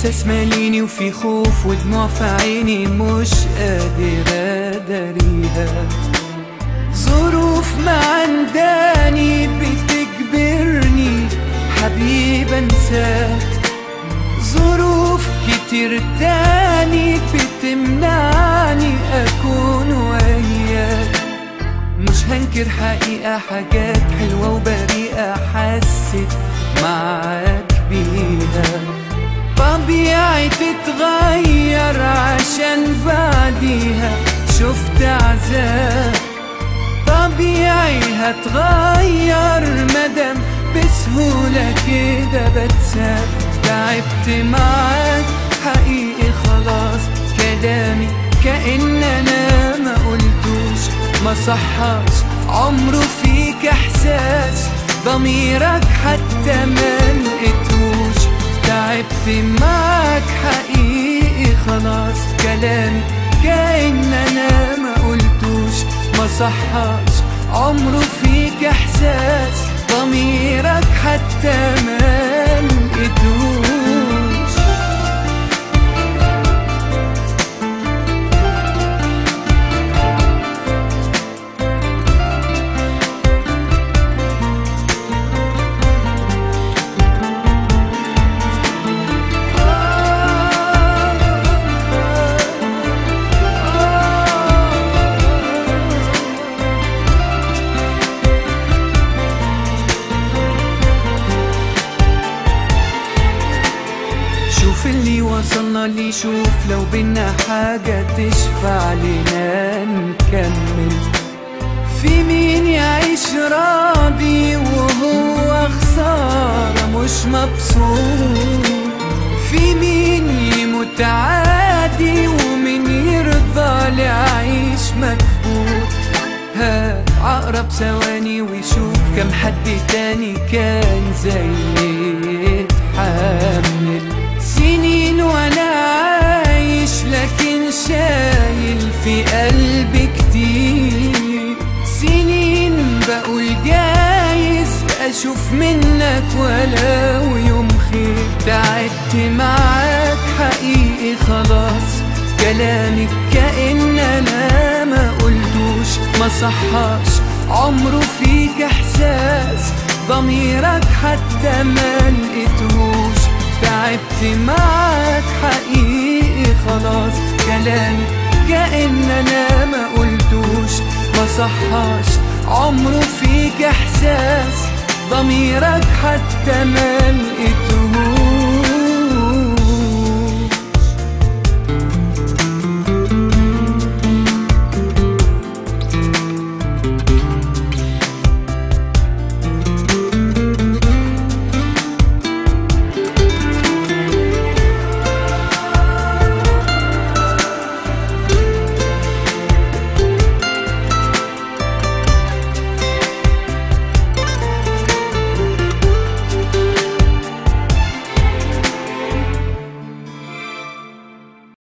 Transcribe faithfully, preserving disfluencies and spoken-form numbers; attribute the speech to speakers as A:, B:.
A: احساس ماليني وفي خوف ودموع في عيني مش قادر اداريها. ظروف معنداني بتجبرني حبيب انساك، ظروف كتير تاني بتمنعني اكون وياك. مش هنكر حقيقة حاجات حلوة وبريئة حسيت معاك بيها. طبيعي تتغير عشان بعديها شفت عذاب، طبيعي هتغير مدام بسهولة كده بتساب. تعبت معاك حقيقي خلاص، كلامي كأن انا ما قلتوش، ما صحاش عمره فيك احساس، ضميرك حتى ما لقيتوش. تعبت معاك حقيقي خلاص، كلامي كأن انا ما قلتوش، ما صحاش عمره فيك احساس، ضميرك حتى ما لقيتوش. شوف اللي وصلنا لي، شوف لو بينا حاجة تشفع لنا نكمل. في مين يعيش راضي وهو خسارة مش مبسوط؟ في مين يموت عادي ومين يرضى لعيش مكبوت؟ هات عقرب ثواني ويشوف كم حد تاني كان زي يتحمل. سنين وانا عايش لكن شايل في قلبي كتير، سنين بقول جايز اشوف منك ولو يوم خير. تعبت معاك حقيقي خلاص، كلامك كأن انا ما قلتوش، ما صحاش عمره فيك احساس، ضميرك حتى ما لقيتهوش. تعبت معاك حقيقي خلاص، كلامي كأن انا ما قلتوش، ما صحاش عمره فيك احساس، ضميرك حتى ما لقيتهوش.